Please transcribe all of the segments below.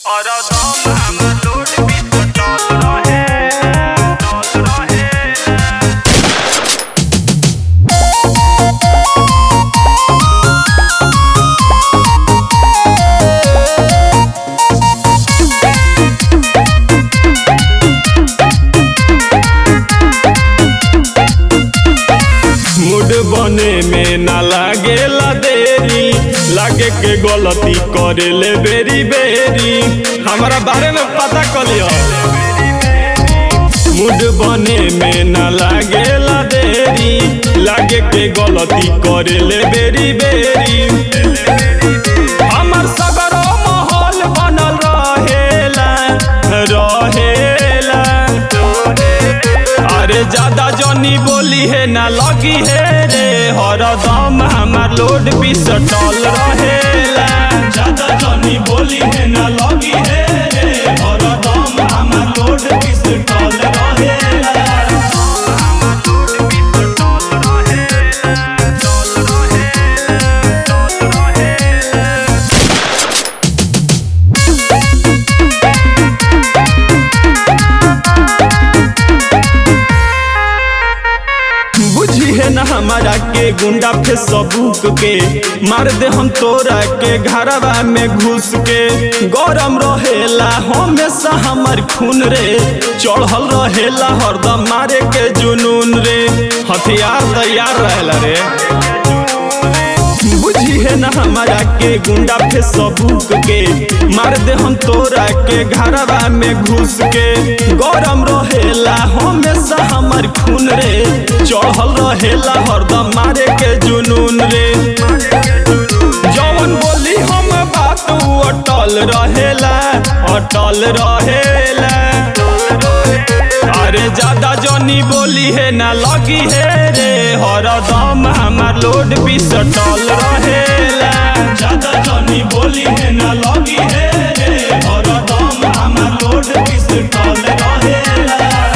और दम हमर लोड भी टल रहे। मूड बने में ना लागेला देरी, लागे के गलती करे ले बेरी बेरी। हमारा बारे में पता कलियो। मूड बने में ना लागेला देरी, लागे के गलती करे ले बेरी बेरी। हमर सगरो माहौल बनल रहेला रहेला। अरे ज्यादा जनी बोली है ना लगी है रे, हरदम हमार लोड भी सटल रहेला। ज्यादा जनी बोली है ना लगी है रे, हरदम हमार लोड भी सटल रहेला। बुझी है ना हमारा के गुंडा फे सबूक के, मार दे हम तोरा के घरवा में घुस के। गरम रहेला हमेशा हमार खून रे, चढ़ल रहेला हरदम मारे के जुनून रे। हथियार तैयार रहेला रे। बुझी है ना हमारा के गुंडा फे सबूक के, मार दे हम तोरा के घरवा में घुस के। गरम रहेला हमेशा हमार खून रे, चढ़ल रहेला हरदम मारे के जुनून रे। जवन बोली हम बात अटल रहेला अटल रहेला। अरे ज्यादा जनी बोली है ना लगी है रे, हरदम हमार लोड भी सटल रहेला। ज्यादा जनी बोली है ना लगी है रे, हरदम हमार लोड भी सटल रहेला।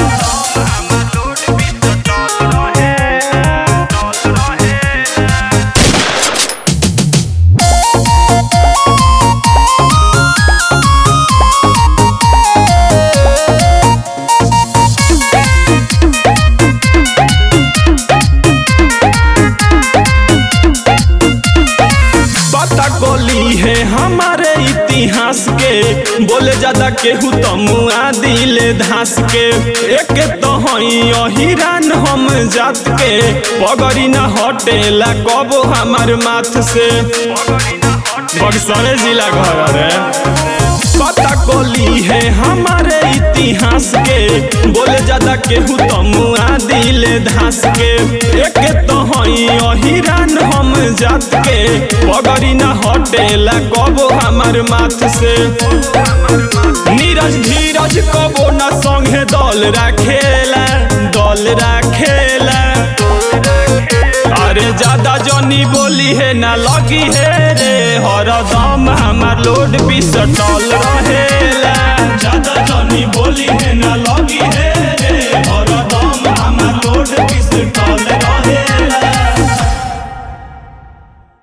पता कोली है हमारे इतिहास के, बोले ज्यादा केहू तो मुआ दिले धास के। एक तो हई अहिरान हम जात के, पगड़ी ना हटेला कबो हमार माथ से। बक्सर जिला घर रे। पता कोली है हमारे इतिहास के, बोले ज्यादा केहू तो मुआ दिले धास के। एक तो हई अहिरान हम जात के, पगड़ी ना हटेला कबो हमार माथ से। नीरज धीरज कबो ना संगे दल राखेला दल राखेला। अरे ज्यादा जनी बोली है ना लगी है रे, हरदम हमार लोड भी सटल रहे।